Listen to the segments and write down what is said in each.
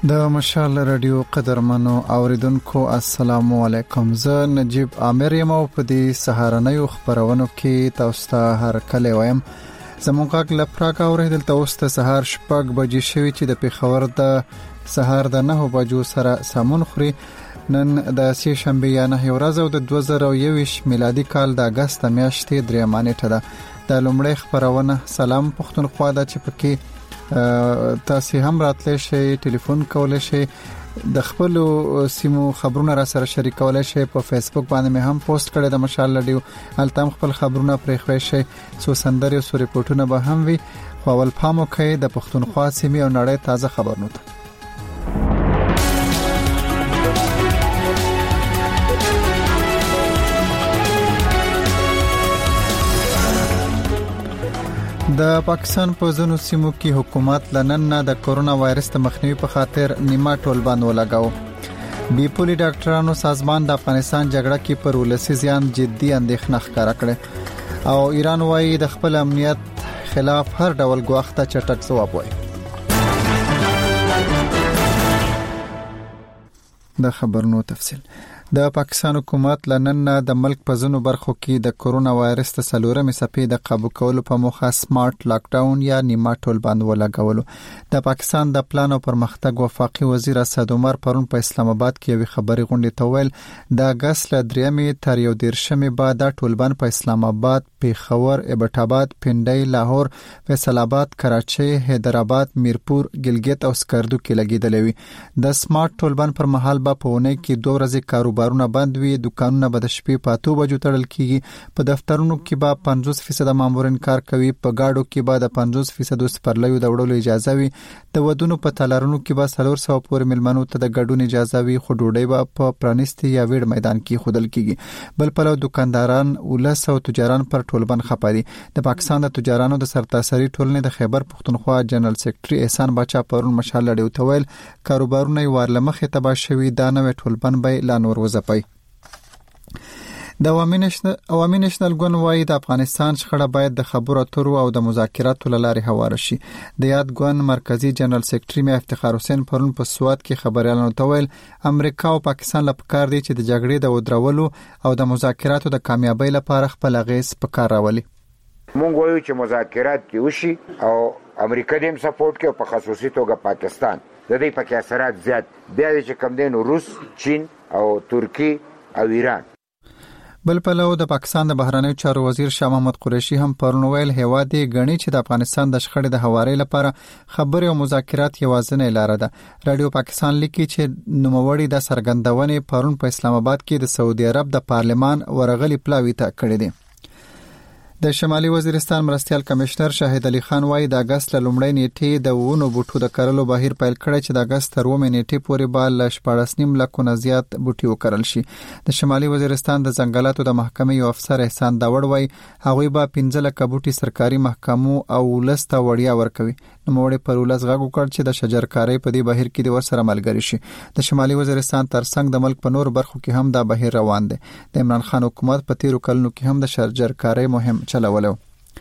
د مشال رادیو قدرمنو اوریدونکو السلام علیکم. زه نجیب عامر یم او په دې سهارنۍ خبرونو کې تاسو ته هر کله وایم. زموږ غږ لپاره اوریدل تاسو ته سهار شپږ بجې شوي چې د پیښور د سهار د 9 بجو سره سمون خوري. نن د سه شنبه یا 9 ورځ او د 2021 میلادي کال د اگست میاشتې 3 نیټه ده. د لومړی خبرونه سلام پښتونخوا د چپکی تاسو هم راتلی شئ، ټلیفون کولای شئ، د خپل سیمو خبرونه را سره شریکولای شئ. په فیسبوک باندې مې هم پوسټ کړی د مشال رادیو، هلته هم خپل خبرونه پرې خوښ شئ. سو سندري او سو ریپورتونه به هم وي. خو اول پام وکړئ د پښتونخوا سیمې او نړۍ تازه خبرونه ته. د پاکستان په ځینو سیمو کې حکومت لنن نه د کورونا وایرس د مخنیوي په خاطر نیمه ټولبند ولګاو. بیپولي ډاکټرانو سازمان د افغانستان جګړه کې پر ولسی زیان جدي اندېښنه ښکاره کړې او ایران وايي د خپل امنیت خلاف هر ډول ګواښ ته چټک ځواب وایي. د خبرونو تفصیل. د پاکستان حکومت لنن د ملک په ځینو برخو کې د کورونا وایرس د سلورمې څپې د قابو کولو په موخه سمارټ لاک ډاون یا نیمه ټولبند ولګولو. د پاکستان د پلان او پرمختګ وفاقي وزیر اسد عمر پرون په اسلام آباد کې یو خبري غونډه ته ویل د اگست ل 3 تر 11 بعد د ټولبند په اسلام آباد، پیښور، ایبټ آباد، پنډۍ، لاهور، فیصل آباد، کراچۍ، حیدرآباد، میرپور، ګلګت او سکردو کې لګیدلې وي. د سمارټ ټولبند پر مهال به په ونې کې 2 ورځې کاروبارونه بند وي، دکانونه به د شپې په 8 بجو تړل کیږي، په دفترونو کې به 50% مامورین کار کوي، په گاډو کې به د 50% سپرلیو د وړلو اجازه وي، د ودونو په تالارونو کې به 400 پورې ملمنو ته د ګډون اجازه وي، خو ډوډۍ به په پرانیستي یا ویډ میدان کې خودل کیږي. بل پلو دکانداران ولس او تجاران پر ټولبند خپاري. د پاکستان د تجارانو د سرتاسري ټولنې د خیبر پښتونخوا جنرال سیکریټري احسان باچا پرون مشال لړیو تویل کاروبارونه ورلمخه تبا شوی دا نوې ټولبند به لا نور وځپي. د عوامي نېشنل ګوند وايي د افغانستان شخړه باید د خبرو اترو او د مذاکراتو لارې هواره شي. د یاد ګوند مرکزی جنرال سیکریټري مې افتخار حسین پرون په سواد کې خبريالانو ته ویل امریکا او پاکستان لپاره کار دی چې د جګړې د ودرولو او د مذاکراتو د کامیابی لپاره خپل غیس په کار راولي. مونږ وایو چې مذاکرات کې وشي او امریکا دې هم سپورټ کوي، په خصوصي توګه پاکستان د دې پکې اثرات زیات بیا چې کم دین روس، چین او ترکی او ایران. بل پلو د پاکستان د بهرنیو چارو وزیر شاه محمود قریشي هم پرون ویل هیواد غنی چې د افغانستان د شخړې د هواري لپاره خبرې او مذاکرات یوازینۍ لار ده. رادیو پاکستان لیکي چې نوموړي د سرګندونې پرون په اسلام آباد کې د سعودي عرب د پارلمان ورغلي پلاوی ته کړی دی. د شمالي وزیرستان مرستيال کمشنر شاهد علي خان وايي د اگست لومړۍ نیټه د ونو بوټو د کرلو بهیر پیل کړی چې د اگست تر 9 نیټه پورې به 14.5 لک نه زیات بوټي وکرل شي. د شمالي وزیرستان د ځنګلاتو د محکمې یو افسر احسان داوړ وايي هغه به 15 لک بوټي سرکاري محکمو او ولسته وړیا ورکوي. نو موږ په ولس غږ وکړ چې د شجرکارۍ په دې بهیر کې د ورسره ملګری شي. د شمالي وزیرستان ترڅنګ د ملک په نور برخو کې هم دا بهیر روان دی. د عمران خان حکومت په تیرو کلونو کې هم د شجرکارۍ مهم چلولو.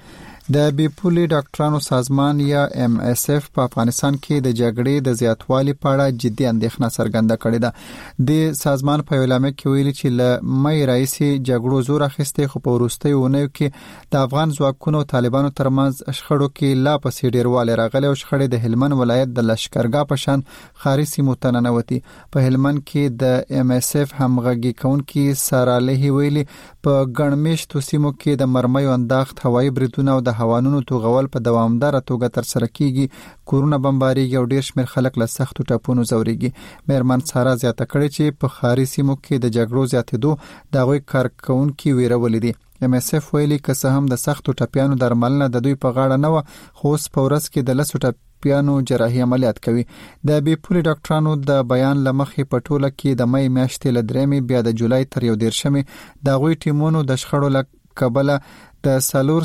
د بیپولي ډاکټرانو سازمان یا MSF په افغانستان کې د جګړې د زیاتوالي په اړه جدي اندېښنه څرګنده کړې ده. د سازمان په اعلامیه کې ویلي چې ل مې رئیسي جګړو زور اخیسته، خو په وروستیو ونیو کې د افغان ځواکونو او طالبانو ترمنځ شخړو کې لا پسې ډیروالی راغلی او شخړې د هلمند ولایت د لشکرګاه په شان خاري سیمو ته ننوتي. په هلمند کې د MSF همغږي کونکي سره له ویلي په ګڼمشتو سیمو کې د مرمیو انداخت هوایي بریدونه او د هوانونو توغول په دوامدار توګه تر سره کیږي. کورونه بمباریږي او ډیر شمیر خلک له سختو ټاپونو زوريږي. مېرمن سارا زیاته کړې چې په خاري سیمو کې د جګړو زیاتېدو د غوي کارکونکو ویرولې دي. MSF ویلي که څه هم د سختو ټاپیانو درملنه د دوی په غاړه نه و، خو اوس په ورځ کې د لسو ټاپیانو جراحي عملیات کوي. د بیپولي ډاکټرانو د بیان لمخې په ټوله کې د مې میاشتې ل 3 بیا د جولای تر 11 د غوي ټیمونو د شخړو لکبله د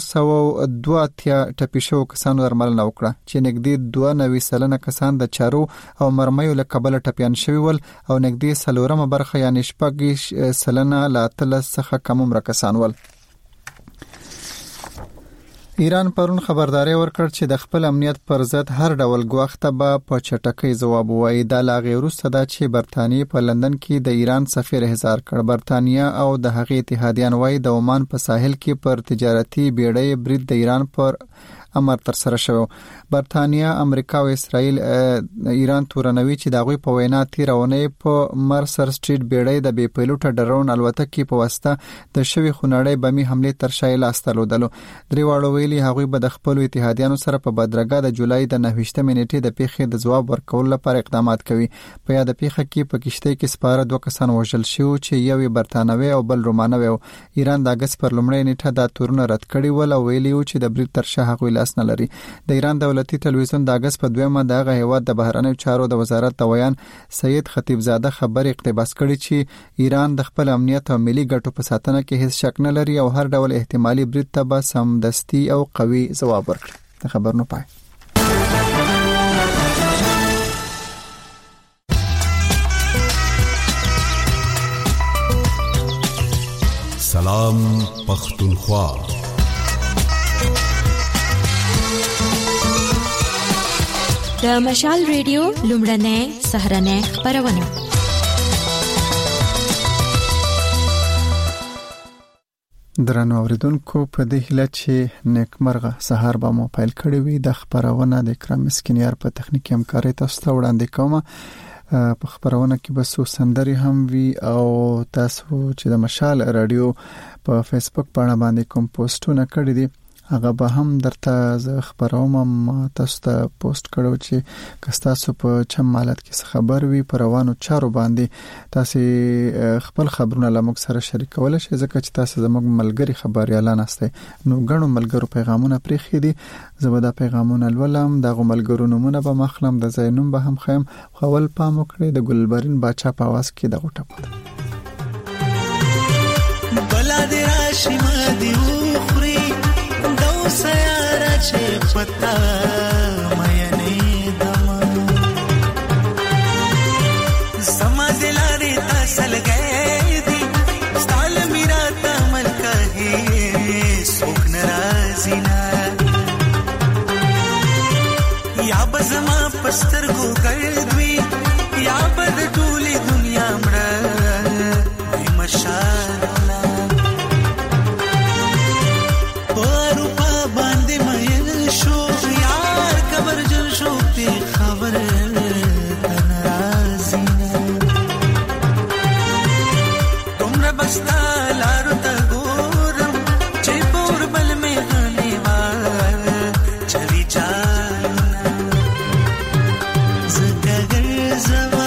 402 ټپي شو کسانو درملنه وکړه چې نږدې 92% کسان د چارو او مرمیو له کبله ټپيان شوي ول او نږدې 4 برخه یعنی 6% لا تل څخه کم عمر کسان ول. ایران پرون خبرداري ورکړ چې د خپل امنیت پر ضد هر ډول ګواښ ته به په چټکۍ ځواب ووایي. دا لاغې وروسته دا چې برتانیې په لندن کې د ایران سفیر احضار کړ. برتانیا او د هغې اتحادیان وايي د عمان په ساحل کې پر تجارتي بیړۍ برید د ایران پر امر تر سره شو. برتانیا، امریکا او اسرائیل ایران تورنوي چې دغه په وینا تیرونه په مرسر سټریټ بیړۍ د بي پایلوټ ډرون الوتکې په واسطه د شوی خونړۍ بمي حمله تر شا لاستلو دلو. درې واړو ویلي هغه به د خپل اتحادیانو سره په بدرګه د جولای د 9 نیټې د پیښې د جواب ورکول لپاره اقدامات کوي. په یاد پیښه کې په کشته کې سپاره 2 کسان وژل شو چې یو برتانوي او بل رومانوي و. ایران د اگست پر لومړۍ نیټه دا تورونه رد کړي ول او ویلي و چې د برید تر شا هغه لاس نه لري. د ایران دولتي ټلویزیون د اگست په 2مه دغه هیواد د بهرنیو چارو د وزارت د ویان سید خطیبزاده خبر اقتباس کړي چې ایران د خپل امنیت او ملي ګټو په ساتنه کې هیڅ شک نه لري او هر ډول احتمالي برید ته به سمدستي او قوي ځواب ورکړي. د خبر نو پای. سلام پختونخوا. د مشال ریډیو لومړنۍ سهرنۍ خبرونه. درنو اوریدونکو، په دې هیله چې نیکمرغه سهار به مو پیل کړی وي. د خبرونه د اکرام مسکینیار په تخنیکی همکاري تاسو ته وړاندې کوم. په خبرونه کې به سو سندري هم وي او تاسو چې د مشال رادیو په فیسبوک باندې کوم پوسټونه کړی دي هغه به هم درته خبروم. تاسو ته پوسټ کړو چې کستاسو په چم مالت کې خبر وي پر روانو چارو باندې تاسو خپل خبرونه لموږ سره شریکول شئ، ځکه چې تاسو زموږ ملګری خبريالان استه. نو غنو ملګرو پیغامونه پرېخې دي، زبدا پیغامونه ولوم دغه ملګرو نمونه به مخلم د زینوم به هم خیم خول پام وکړي. د ګلبرین باچا په आवाज کې دغه ټپ بلا دې راشي ما دی خوري دو سیاره چې پتا مې نه دم سما دلاري تاسل گئے دي ستال میرا تمل کہے سوک ناراضی نا یا بزما پستر کو گردوی یا بد ټولي دنیا مړه وي مشالنا پروپا باندې مې شو یار خبر جن شو تی خبر تنرازی نا تمره بستا لارو تا ګورم چې پور بل مې غني وار چلی چالنا زګر زما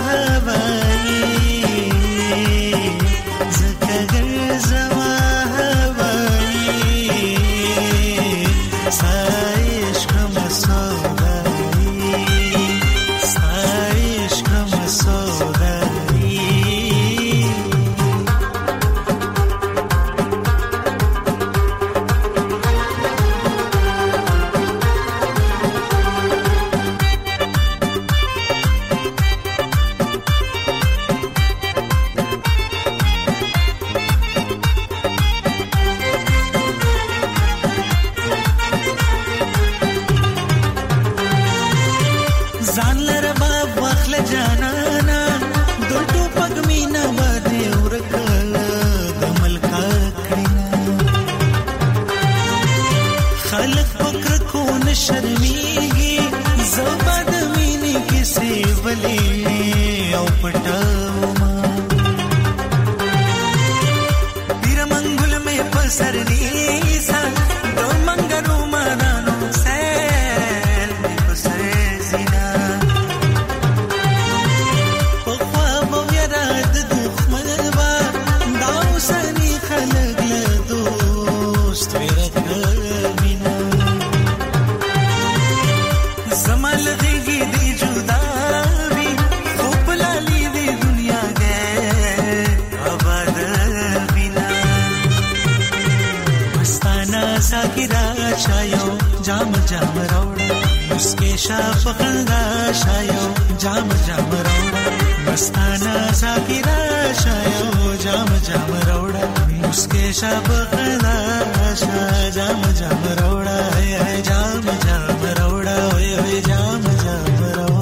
जाम जाम रोड़ा उसके शाफ खंदा शायो जाम जाम रोड़ा मस्ताना साकिरा शायो जाम जाम रोड़ा उसके शाफ खंदा शायो جام جام روڑا ہے جام جام روڑا ہوئے جام جام روڑا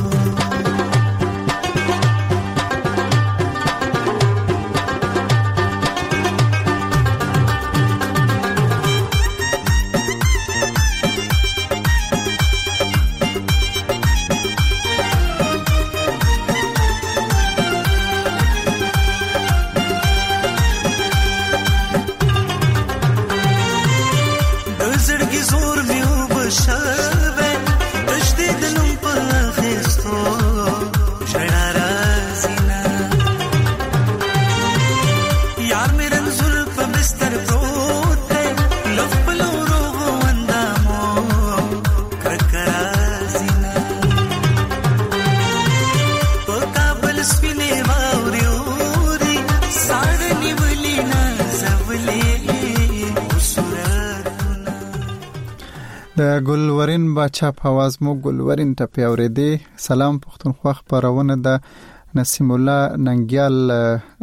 د ګلورین بچا په आवाज مو ګلورین ته پیاوریدي. سلام پښتونخوا خبرونه د نسیم الله ننګیال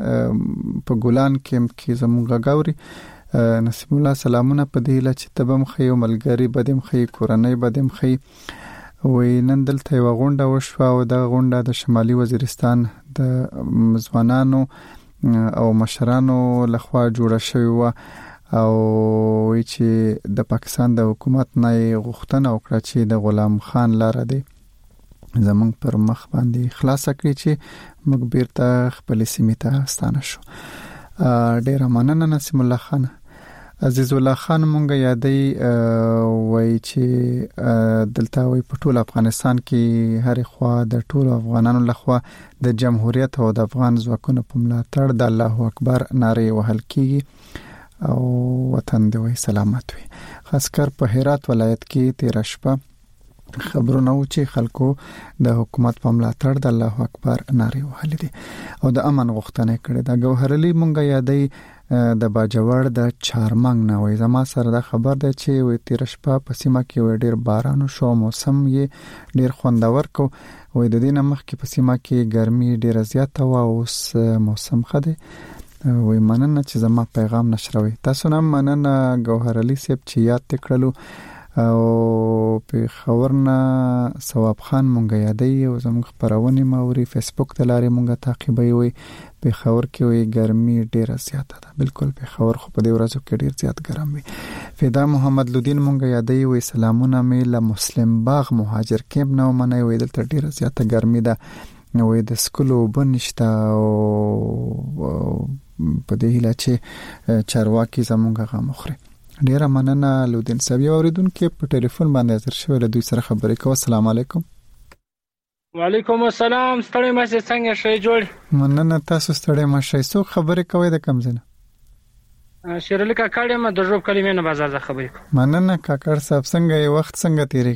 په ګولان کې زموږ غاوري. نسیم الله سلامونه په دې لچ تبم خيو ملګری بدیم خي کورنۍ بدیم خي. وې نن دلته یو غونډه وشوه او د غونډه د شمالي وزیرستان د ځوانانو او مشرانو لخوا جوړه شوې و او چې د پاکستان د حکومت نه غوښتنه وکړه چې د غلام خان لاره دی زمونږ پر مخ باندې خلاص کړي چې موږ بیرته خپل سیمې ته ستانه شو. ډیر مننه نسیم الله خان. عزیز الله خان مونږ یادې وای چې دلته وای په ټول افغانستان کې هر خوا د ټول افغانانو لخوا د جمهوریت او د افغان ځواکونو په ملاتړ د الله اکبر ناره وهل کیږي او وطن دی وای سلامت وي. خاص کر په هرات ولایت کې 13 شپه خبرونه و چې خلکو د حکومت په ملاتړ د الله اکبر ناره وهل دي او د امن غوښتنه کړې. د ګوهرلی مونږ یادې د باجوړ د چارمنګ نه وای زما سره د خبر ده چې وې 13 شپه په سیمه کې ډیر باران شو موسم یې ډیر خوندور کو وې د دینه مخ کې په سیمه کې ګرمي ډیر زیاته و اوس موسم خده وې مننه چې زما پیغام نشروي. تاسو نن مننه ګوهرلی سیب چې یاد تکړلو او په خبرنا ثواب خان مونږ یادې او زموږ خبرونه موري فیسبوک ته لاري مونږه تعقیبوي وي په خبر کې وي ګرمي ډیره زیاته ده. بالکل په خبر خو په دې ورځو کې ډیر زیات ګرم وي. فدا محمد لودین مونږ یادې وي سلامونه مې له مسلم باغ مهاجر کېم نو منه وي دلته ډیره زیاته ګرمي ده نو د سکولو بنشته او په دې هله چې چارواکي زمونږه غمخري. ډیر مننه لودین صاحب. یو اوریدونکو په ټلیفون باندې حاضر شوی له دوی سره خبرې کوو. السلام علیکم. وعلیکم السلام. ستړي مشه څنګه شې جوړ؟ مننه تاسو ستړي مشه. څو خبرې کوي د کم زنه؟ شیرل کاکړ ما د جوب کلمې نه بازار ځه خبرې کوم. مننه کاکړ صاحب څنګه یې وخت څنګه تیری؟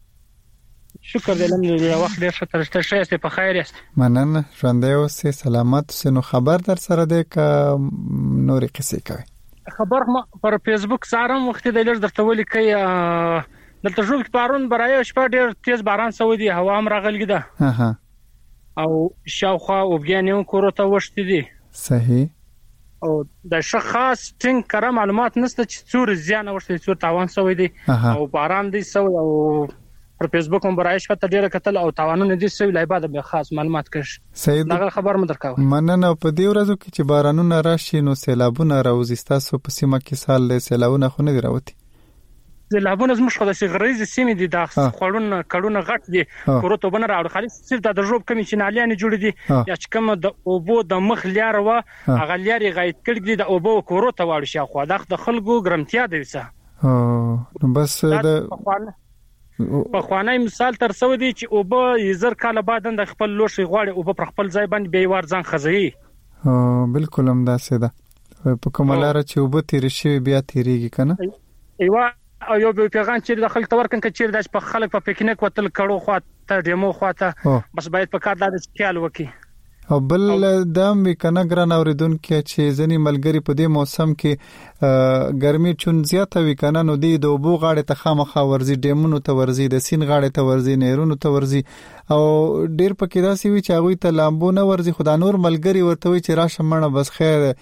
شکر دې الحمدلله وخت ډیر ښه ترشته شې په خیر است. مننه ژوندې اوسې سلامت اوسې. نو خبر در سره ده ک نورې قصې کوي؟ خبر ما پر فیسبوک سارم وخت د لږ درته ولي کوي دلته جوړ پارون برای شپه ډیر تیز باران سوي دي هوا هم راغلګي ده او شاوخوا وبګانیو کوروته وشتي دي. صحیح. او د شخص ټینګ کړه معلومات نشته چې څور زیان وشتي څور تاوان سوي دي او باران دي سوي او پر فیسبوک هم برای شپه ډیره کتل او تاوانونه دي سوي لای بعد به خاص معلومات کړ. صحیح. دا خبر مې درکاو. مننه. په دې ورځو کې چې بارانونه راشي نو سیلابونه راوځي. تاسو په سیمه کې سال له سیلابونه خو نه دی راوتی؟ سیلابونه زموږ خو د غریز سیمې دي د خړون کډونه غټ دي کوروته بنه راوړ خالص صرف د جوب کمی چې نالیان جوړ دي یا چې کوم د اوبو د مخ لیار و هغه لیاري غایت کړي د اوبو کوروته واړ شي خو د خلکو ګرمتیا دی وسه نو بس د په خوانای مثال تر څو دي چې اوبه یزر کاله بعد د خپل لوشي غواړي اوبه پر خپل ځای باندې به ور ځان خزي. بالکل هم دا سده په کومه لار چې اوبه تیر شي بیا تیریږي کنه. ایوا او یو پیغام چې د خلک تورکن کې چې د خلک په پکنیک وتل کړو خو ته ډیمو خواته بس باید په کار د خیال وکي. او بل دام وی کنه ګران اوریدونکو چې ځنی ملګری په دې موسم کې ګرمي چون زیاته وی کنه نو دی د وبو غاړه ته خامخا ورزي ډیمونو ته ورزي د سین غاړه ته ورزي نهرونو ته ورزي او ډیر پکې داسي وی چې هغه ته لامبو نه ورزي خدا نور ملګری ورته وی چې راشه مړه بس خیر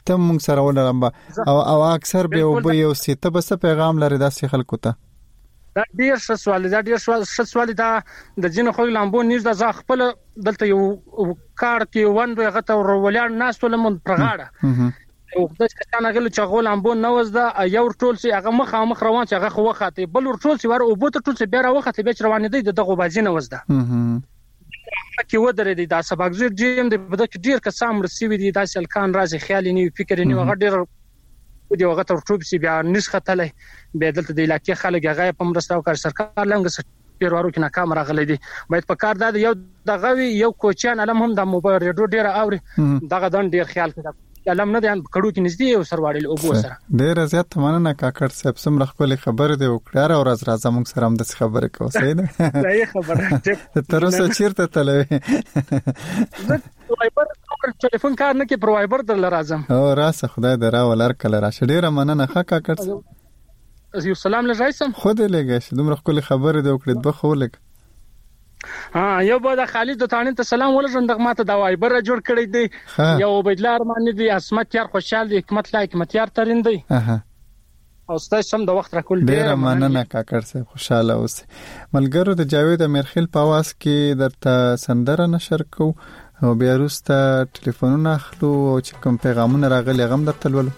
ته مونږ سره ولرم او اکثر به او یو سیته بس پیغام لري داسې خلکو ته. دا ډیر ښه سوال دا د جن خو لامبو نیز د خپل دلته یو کار کې وندو غته ولر ناس ولمن پرغاړه او د څنګه غل چې غول لامبو نوز دا یو ټول سي هغه مخ روان چې هغه خو وخته بل ټول سي ور او بوت ټول سي بیا وخته به روان دي دغه بازی نوز دا کې ودرې دي دا سبق زیر جیم د بده کې ډیر کسام رسیوي دي دا سلکان راځي خیال نه فکر نه هغه ډیر دی هغه تر ټوب سي بیا نسخه تله به دلته د علاقې خلک هغه په مرسته او کار سرکار لنګ پیروارو کې ناکام راغلي دي باید په کار دا یو دغه یو کوچان علم هم د موبایل ریډیو ډیر اوري دغه دن ډیر خیال کوي علم نه دی کډو کې نږدې یو سرواړل او بو سره ډیر زیات مننه کاکړ صاحب سم خپل خبر دی وکړه او راز موږ سره هم د خبره کوو صحیح صحیح خبره تر اوسه چیرته تلوي وایبر ټلیفون کار نه کې پر وایبر در لازم او راسه خدای درا ولر کله راشه ډیر مننه کاکړ یو سلام لږایسم خود لګش دومره خپل خبره دی وکړه به خو لګ یو به د خالد د تانین ته سلام ولژم دغه ماته د وایبر جوړ کړی دی یو بيدلار باندې دی اسمت یار خوشحال دی حکمت یار ترين دی او ستاسو سم د وخت را کول ډیر مننه کاکړ صاحب خوشاله اوسه. ملګرو د جاوید امیرخیل په आवाज کې درته سندره نشر کو او بیا وروسته ټلیفونونه اخلو او چې کوم پیغامونه راغلي غم درته ولولو.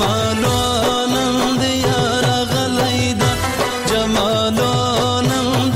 جمالو نن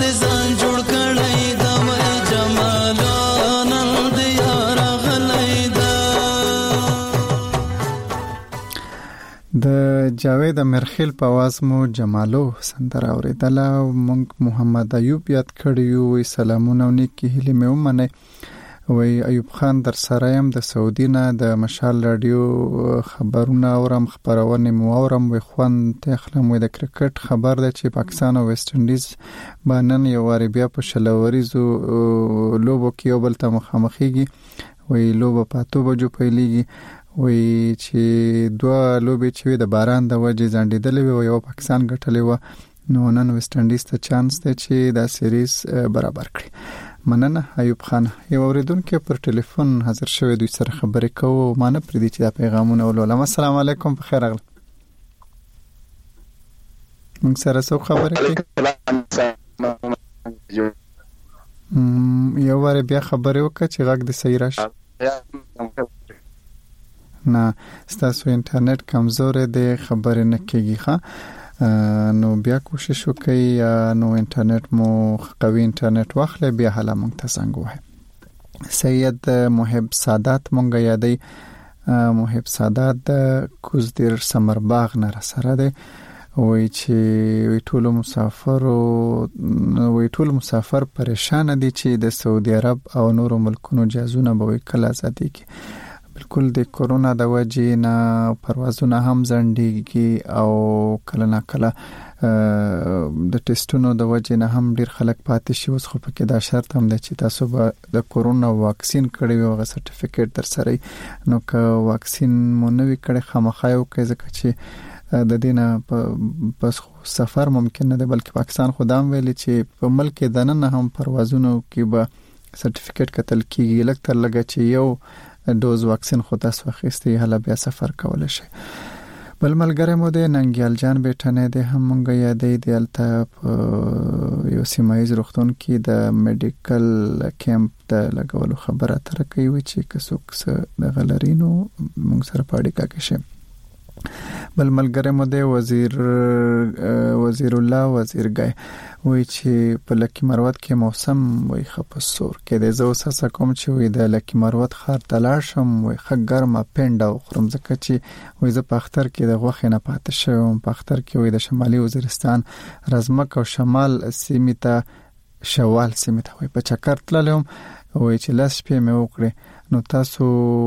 د جاوید امرخیل په आवाज مو جمالو سندره اوریدله. مونږ محمد ایوب یاد کړیو. وی سلامونه نیکی هیله مې ومنه. وی ایوب خان در سره يم د سعودي نه د مشال رادیو خبرونه اورم، خبرونه مو اورم. وی خوان تخلم وی د کرکټ خبر ده چې پاکستان او ویسټ انډیز باندې یو واری بیا په شلوریزو لوبو کې یو بل ته مخامخېږي. وی لوبه په 8 بجو پیلېږي. وی چې دوه لوبې چې د باران د وجې ځنډېدلې وي او یو پاکستان ګټلې و، نو نن ویسټ انډیز ته چانس دی چې دا سیریز برابر کړي. مننه ایوب خان. یو اوریدونکو پر ټلیفون حاضر شوی، دوی سره خبرې کوو. مانه پرې دي چې دا پیغامونه ولولم. السلام علیکم، په خیر راغلی. موږ سره څو خبرې کوي؟ یو واره بیا خبرې وکړه چې غږ دې صحیح راشي. نه ستاسو انټرنیټ کمزور دی، خبرې نه کېږي. ښه نو بیا کوشش وکړئ، نو انټرنیټ مو قوي انټرنیټ واخلئ، بیا حالا مونږ ته زنګ ووهئ. سید محب سادات مونږ یادی. محب سادات د کوزدیر سمرباغ نه سره دی. وی چې ټول مسافر پریشان دي چې د سعودي عرب او نورو ملکونو جهازونه به کله آزادېږي. بالکل د کورونا د وجې نه پروازونه هم ځنډېږي او کله نه کله د ټیسټونو د وجې نه هم ډیر خلک پاتې شي. اوس خو پکې دا شرط هم دی چې تاسو به د کورونا واکسین کړی وي، هغه سرټیفیکیټ در سره. نو که واکسین مو نه وي کړی خامخا یو کوي، ځکه چې د دینه پس سفر ممکن نه دی. بلکې پاکستان خدام ویلي چې په ملک دننه هم پروازونو کې به سرټیفیکیټ کتل کیږي، لکه تر لګه چې یو دوز واکسین خو تاسو اخیستی حالا بیا سفر کولای شي. بل ملګری مو د ننګیال جان بیٹنه د هم مونږ یادې د الته یو سیمایز روغتون کې د میډیکل کیمپ د لګولو خبره تر کوي چې کڅوک د غلرینو مونږ سره پاړی کا شي. بل ملګری مو د وزیر الله وزیرګای وی چې په لکی مروت کې موسم وی خپسور کې د زو ساسه کوم چې وی د لکی مروت خار تلاشم وی خګرمه پنده او خرم زکه چې وی ز په اختر کې د غوخه نه پاتې شوم. په اختر کې وی د شمالي وزیرستان رزمک او شمال سیمه شوال سیمه وی په چکر تللم وی چې لاس په مې وکړه. نو تاسو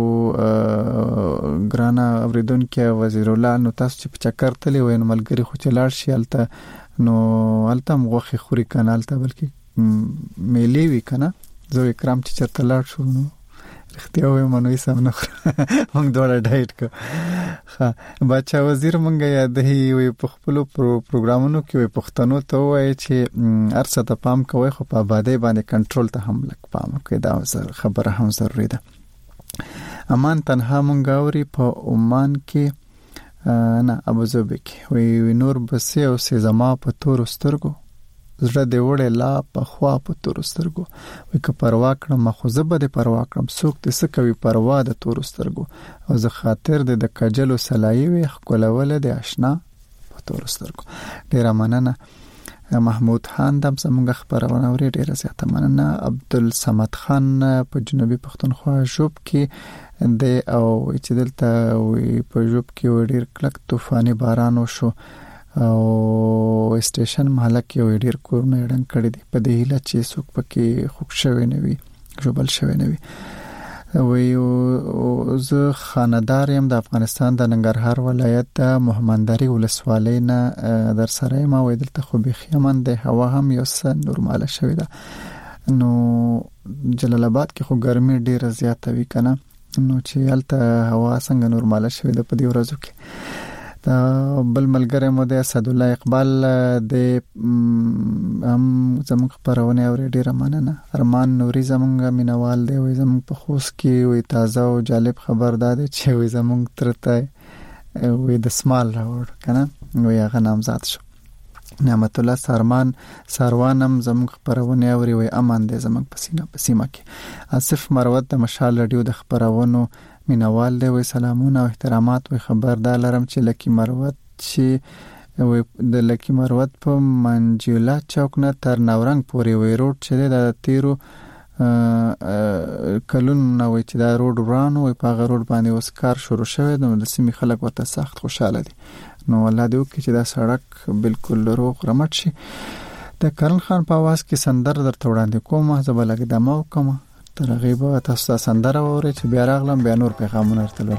ګرانا اوریدونکو وزیر الله، نو تاسو چې په چکر تللی وای نو ملګری خو چلاړ شي الته، نو الته مغوخي خوري کنه الته، بلکې میلی وی کنه. زه اکرام چې چرته لاړ شو نو رښتیا وای منوي سم نه موږ دوړه ډایټ کو. ها بچا وزیر مونږه یادې وي په خپل پروګرامونو کې وي پښتنو ته وای چې ارڅه ته پام کوي، خو په آبادی باندې کنټرول ته هم لک پام کوي. دا خبره هم ضروري ده. امان تنها مونږ اوري په عمان کې نه ابوظبي کې وي نور بسې او سي زما په تور سترګو زړه دی وړه لا په خوا په تور سترګو وي که پروا کړم خو زه به دې پروا کړم څوک دې څه کوي پروا د تور سترګو او زه خاطر دې د کجلو سلایي وي خپلول دې آشنا په تور سترګو. ډیر مننه محمود خان دم زموږ خبرونه اوري، ډیر زیاته مننه. عبدالصمد خان په جنوبي پښتونخوا ژوب کې د او چې دلته په ژوب کې ډیر کلک طوفاني باران وشو او سټیشن محله کې ډیر کورونه ډنګ کړي دي. په دې هیله چې څوک پکې خوښ شوی نه وي، جوبل شوی نه وي. وی زه خاندار يم د افغانستان د ننګرهار ولایت د محمدري ولسوالۍ نه در سره ما وې دلته خو به خیمن د هوا هم یو څه نورماله شوې ده. نو جلال آباد کې خو ګرمي ډیره زیاته وی کنه، نو چې هلته هوا څنګه نورماله شوې ده په دې ورځو کې. دا بل ملګری مو د اسد الله اقبال د هم زموږ پرونه اوري، ډیره مننه. ارمان نوري زموږ مینوال دی، وي زموږ په خوست کې وي تازه او جالب خبر داده چې وي زموږ ترته وي د سمال راوړ کنه، وي هغه نامزاد شو. نعمت الله ساروانم زموږ پرونه اوري، وي امان دی زموږ په سیمه کې. آصف مروت د مشال رادیو د خبرونو مینوال دی، وی سلامونه او احترامات. وی خبردار لرم چې لکی مروت چې وی د لکی مروت په منجولا چوک نه تر نورنګ پورې وی روډ چې د تیرو کلون نو چې دا روډ ورانو په هغه روډ باندې اوس کار شروع شوی د سیمې خلک ورته سخت خوشاله دي. نو الله دې وکړي چې دا سړک بالکل روغ رمټ شي. د کرن خان په आवाज کې سندره درته وړاندې کومه، زبلګ دمو کومه تر غیبه تاسو سندره وره چې بیا راغلم بیا نور پیغامونه ارتلل.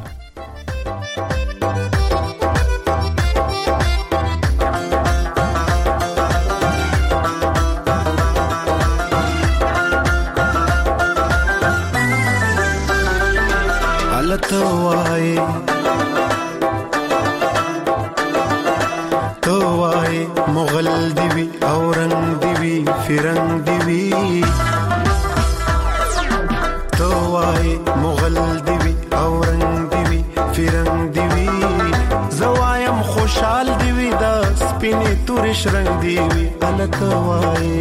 توای مغل دیوی او رنگ دیوی فرنگ دیوی، توای مغل دیوی او رنگ دیوی فرنگ دیوی، زوایم خوشحال دیوی دا سپینی تورش رنگ دیوی. التوای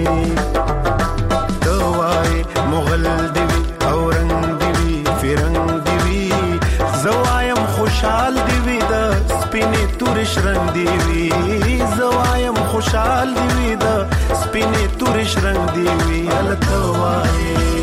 توای مغل دیوی او رنگ دیوی فرنگ دیوی، زوایم خوشحال دیوی دا سپینی تورش رنگ دیوی، زوایم خوشحال دیوی دا سپینی تورش رنگ دیوی. التوای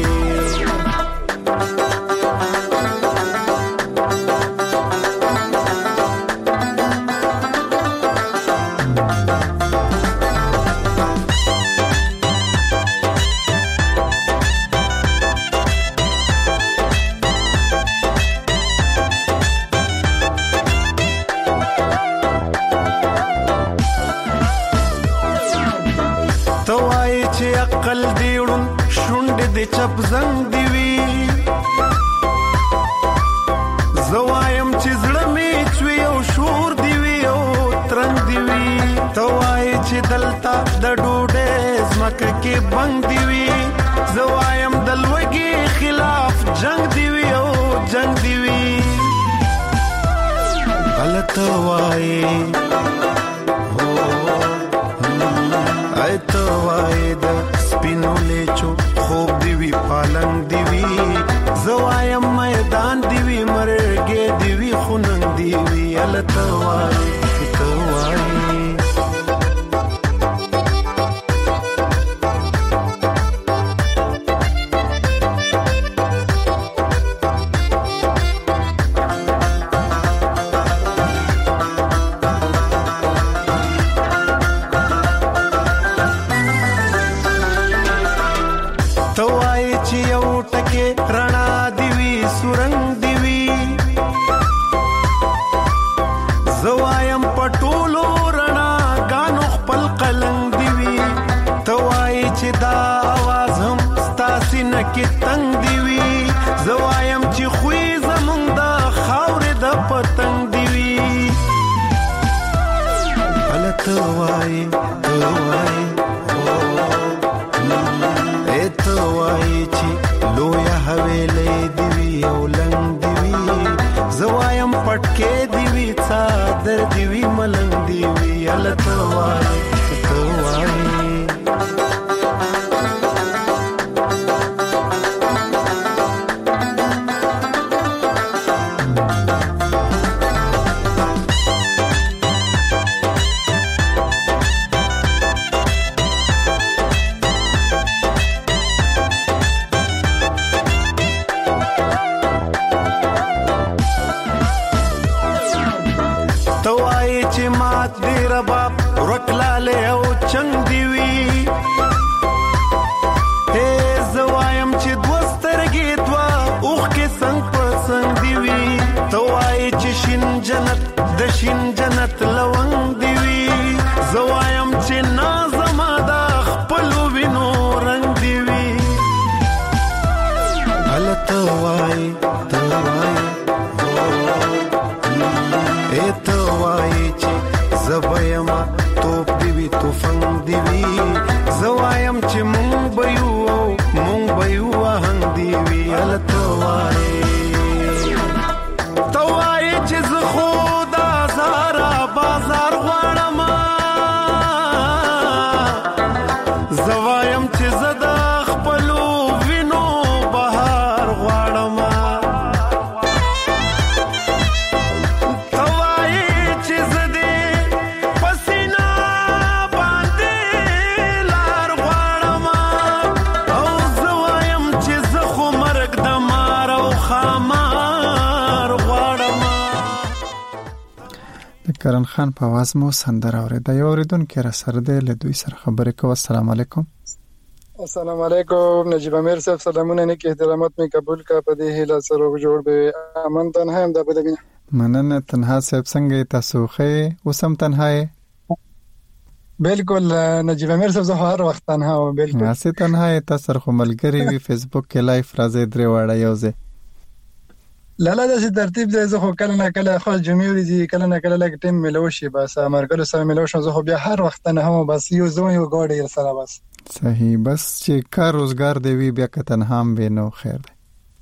عقل دیوړم شونډې د چپ زنګ دیوی، زوایم چې زړه می چوي او شور دیوی او ترنګ دیوی، توای چې دلتا د ډوډۍ زمکه کې بنګ دیوی، زوایم د لوګي خلاف جنگ دیوی او جنگ دیوی. التوای توای د سپینو لیچو خوب دیوی پالنګ دیوی، زوایم میدان دیوی مرګې دیوی خوننګ دیوی. التوای توای کې تنگ دیوی، زوایم چې خوې زمونږ د خاورې د پتنګ دیوی. التوای توای توای چې لویا حویلې دیوی او لنګ دیوی، زوایم پټکې دیوی څادر دیوی ملنګ دیوی. التوای توای رکلاله او چنګ دیوی، هي زوایم چې دوسترګې دوا اوخ کې څنګ پر څنګ دیوی، توای چې شین جنت د شین جنت لونګ دیوی، زوایم چې نازما د خپل وینو رنگ دیوی. التوای توای توای چې زبایما توپ دیوی توفنګ دیوی، زوایم چې مونږ بيو هنګ دیوی. التوای توای چې زه خدا زارا بازار غواړم، زوایم چې زدا خپلو وینو بهار غواړم، چې کرن خان په आवाज مو سندره اورېده. یو اوریدونکو را سره ده له دوی سره خبرې کوو. السلام علیکم. السلام علیکم نجیب امیر صاحب، سلامونه نیک احترامات می قبول کا په دې هیله سره جوړ به امن تنها هم د بدګنه. مننه تنها صاحب، څنګه تاسو خې اوسم تنها یې؟ بالکل نجیب امیر صاحب، زه هر وخت تنها وم. بالکل اسه تنها یې، تاسو سره ملګری وی فیسبوک کې لایف راځي درې واړه یوځه. لاله د ترتیب دی، زه خو کله نه کله خو جمعې ورځې کله نه کله لګ ټیم ملوشي، بس مرګلو سره ملوشم. زه خو بیا هر وخت نه هم بس یو غاډي سره بس. صحیح، بس چې کار روزګار دی وی بیا که تنها هم بینو خیر دی.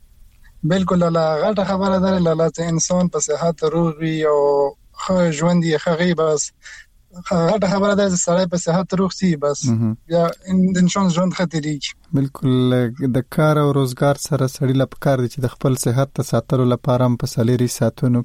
بالکل لاله غلطه خبره ده. لاله چې انسان په صحت روغ وي او خو ژوند یې خغي، بس غلطه خبره ده چې سړی په صحت روغ سي بس یا انسان ژوند خطرېږي. بالکل د کار او روزګار سره سړی لپاره دی چې د خپل صحت ته ساتلو لپاره هم په سلیري ساتونو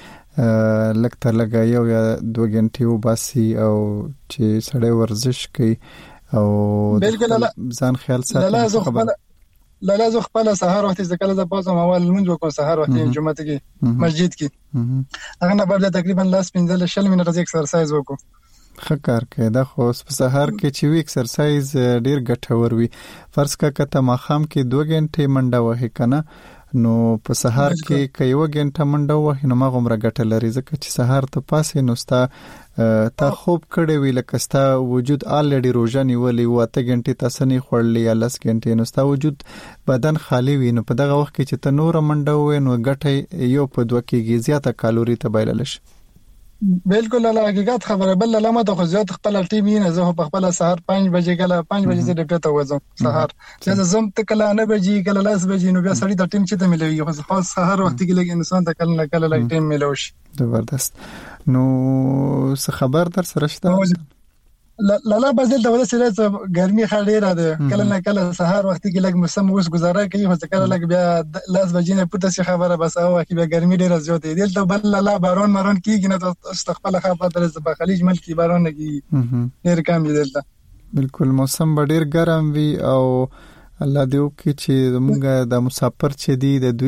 کې لکه لګا یو یا 2 غنټې وباسي او چې سړی ورزش کوي او بالکل ځان خیال ساتي. لاله زه خپل سحر وخت ځکه زه پاسم اول منځ وکم سحر وخت جمعه ته کې مسجد کې هغه نه بعد تقریبا لاس 15 منټه ایکسرسایز وکم. خکار کې دا خو په سحر کې چې وی ایکسرسایز ډیر ګټور وي. فرض کته ماخام کې 2 غنټې منډه وه کنه، نو په سحر کې کې 1 غنټه منډه وه نو ما غومره ګټه لري، ځکه چې سحر ته پاسې نو ستا تا خوب کړي وی لکه ستا وجود الریډي روزه نیولې و 8 غنټې تاسو نه خورلې یا 10 غنټې، نو ستا وجود بدن خالی وي. نو په دغه وخت کې چې ته نور منډه وې نو ګټه یو په 2 کې زیاته کالوري ته بایلل شي. بالکل لا حقیقت خبره. بل لمه ته خو زیات خپل ټیم نه، زه په خپل سحر 5 بجې کله 5 بجې د ډیپټ وځم سحر، چې زم ته کله 9 بجې کله 10 بجې، نو بیا سړی د ټیم چې ته ملوي خو خاص سحر وخت کې لګ انسان ته کله نه کله لګ ټیم ملوي. زبردست. نو څه خبر در سره شته؟ لاله بازل د ولې سره ګرمي خاله ده، کله نه کله سحر وخت کې لګ موسم اوس گزاره کوي، خو کله لګ بیا 10 بجې نه پټه شي خبره، بس او کې بیا ګرمي ډیره زیاته دي. دلته بل لاله بارون کیږي نه، استقبال خبره درځه په خلیج ملک کې بارون نه کیږي، ډیر کم دي دلته. بالکل موسم ډیر ګرم وي او الله دې وکړي چې موږ د مسافر چې دي د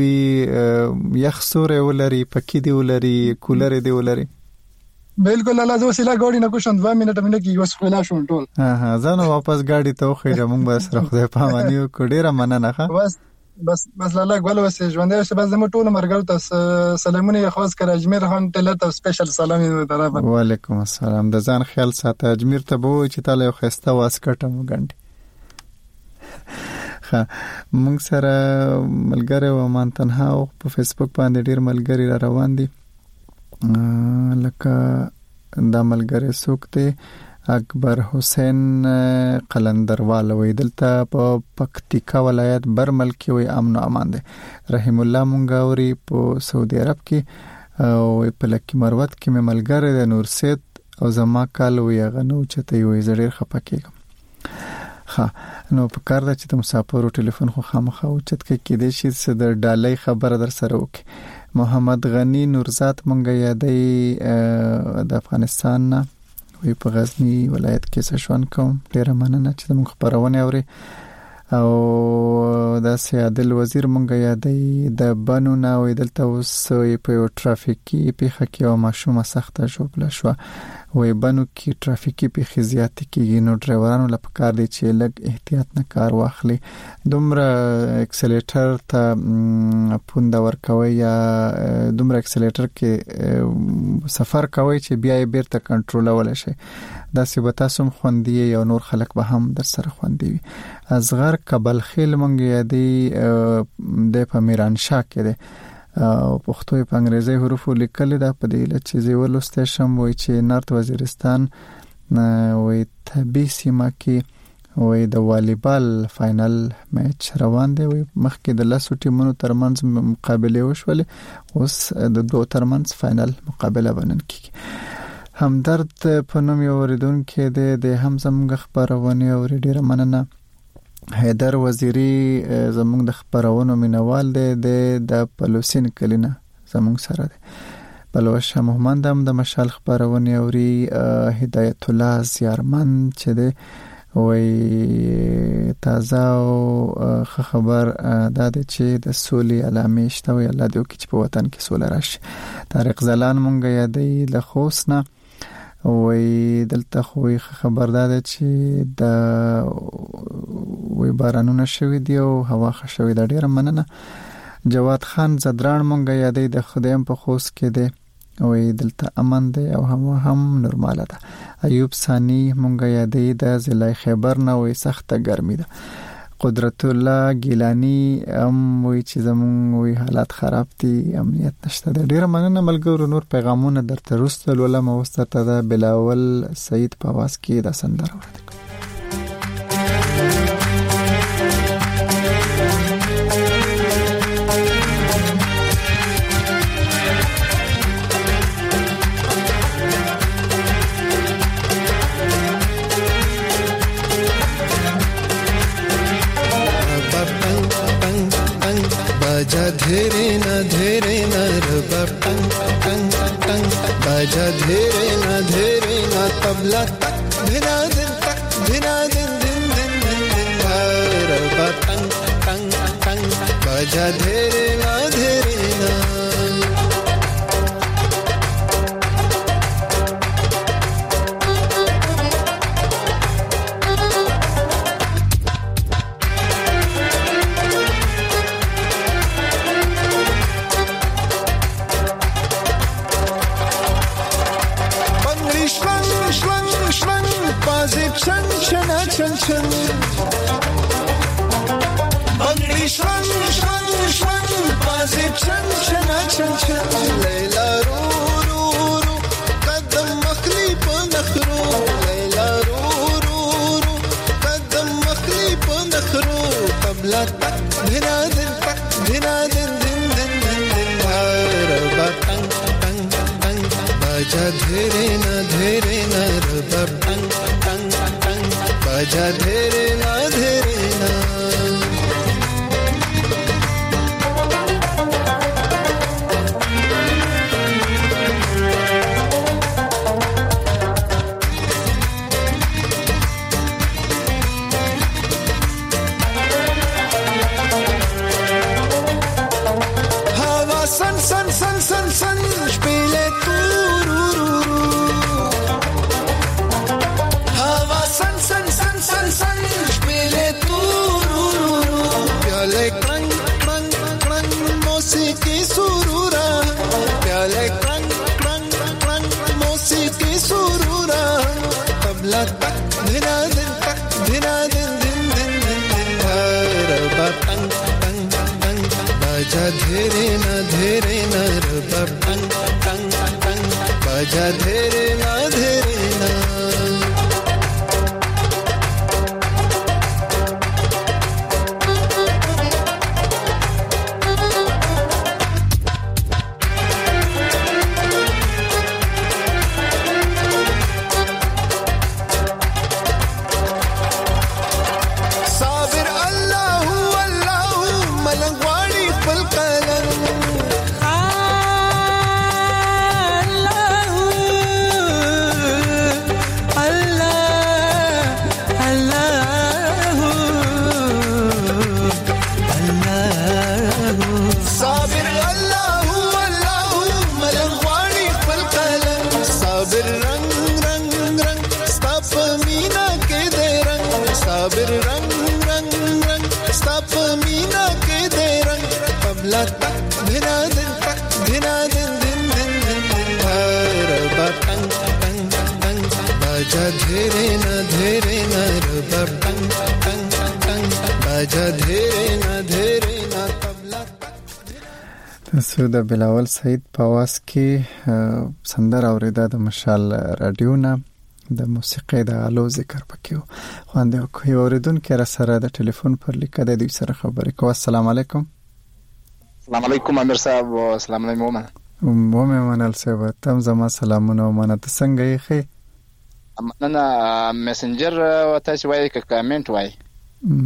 دوی یخ سورې ولري، پکې دی ولري، کولر دی ولري. بالکل الله زو سلا غوډي نه کوشن 2 منټه کې یو څه خلا شون ټول. ها ځانو واپس غاډي ته خو موږ بس سره خدای پامانیو کو ډیره مننه ښه. بس لاله غول وسه ژوندې شه، بس زمو ټول مرګل ته سلامونه خاص کر اجمیر خان ته ته سپیشل سلام یې طرفه. وعلیکم السلام. د ځان خیال ساته. اجمیر ته به چې تعالی یو خسته واسکټم غنډي. ها موږ سره ملګری و مان تنها او په فیسبوک باندې ډیر ملګری را روان دي. لکه دا ملګری څوک دی؟ اکبر حسین قلندروال وی دلته په پکتیکا ولایت برمل کې وی امن او امان دی. رحیم الله مونږوري په سعودي عرب کې او په لکی مروت کې مې ملګری د نور سید او زما کال وی غنو چته وی زړه خپکیږم. ها نو په کار د چې د مسافرو ټلیفون خو خامخا او چت کې دې شي د ډالۍ خبره در سره وکي. محمد غنی نورزاد مونږه یادې د افغانستان نه وی په غزنی ولایت کې سشوان کوم. ډیره مننه چې موږ خبرونه اوري. او د سیادل وزیر مونږه یادې د بنو نه وی دلته اوس په ټرافیکي پیخه کې او ماشومه سخته جوړه شو. وی بنو کې ټرافیکي پیخه زیات کیږي، نو ډرایورانو لپاره کار دی چې لږ احتیاط نه کار واخلي. دومره اکسلیټر ته پوند ورکوي یا دومره اکسلیټر کې سفر کوي چې بیا یې بیرته کنټرول شي. دا سی به تاسو خوندي یا نور خلک به هم در سره خوندي وي. اصغر کبل خیل مونږ یادې د پمیران شاه کې ده او پښتو په انګریزي حروفو لیکل ده. په دې لچې زی ولسته شم وای چې نارت وزیرستان وای تبي سیمه کې وای د والیبال فائنل میچ روان دی. وای مخکې د لاسو ټیمونو ترمنځ مقابله وشولې، اوس د دوه ترمنځ فائنل مقابله بنن کیږي. همدرد په نوم یو اوریدونکو د هم زموږ خبرونه او ډیره مننه. حیدر وزیری زموږ د خبرونو مینوال دی د پلوسین کلینه زموږ سره دی. پلوش محمد هم د مشال خبرونه اوري. هدایت الله زیارمن چې دی وای تازه او خبر دا د چې د سولې علامې شته وي الله دې وکړي چې په وطن کې سوله راشي. طارق زلان مونږ یادې د خوست نه وای دلته خو خبر ده چې د وای بارانونه شوي دي او هوا ښه شوې ده. ډیره مننه. جواد خان زدران مونږ یادې د خدایم په خوست کې دی وای دلته امن دی او هوا هم نورماله ده. ایوب ثانی مونږ یادې د ضلع خیبر نه وای سخته ګرمي ده. قدرت الله گیلانی هم وای چې زمون وای حالات خراب دي امنیت نشته ده. ډیره مننه ملګرو. نور پیغامونه درته رسول ولم واستته ده. بلاول سعید په आवाज کې د سندره ورته बाजा धेरे न रबा टंग टंग टंग बाजा धेरे न तबला तक धिना दिन दिन दिन रबा टंग टंग टंग बाजा धेरे न बंगड़ी श्रंग श्रंग श्रंग बाजे चन चना चन चन लैला रू रू रू कदम मखली पे नखरू लैला रू रू रू कदम मखली पे नखरू तबला तक धिना दिन दिन दिन रबा टंग टंग टंग बाजा धेरे न रबा टंग टंग टंग बाजा धेरे न धेरे न रबा टंग टंग टंग बाजा धेरे न تاسو د بلاول سعید په आवाज کې سندره اوریدا د مشال رادیو نه د موسیقۍ د آلو ذکر پکې خواندې او کوي اوریدونکو را سره د ټلیفون پر لیکه د دوی سره خبرې کوي. السلام علیکم. السلام علیکم امیر صاحب. السلام علیکم مومن منال صاحب. تم زما سلامونه او مننه. څنګه یې خې؟ مننه. میسنجر وته چې وایي ک کامنټ وایي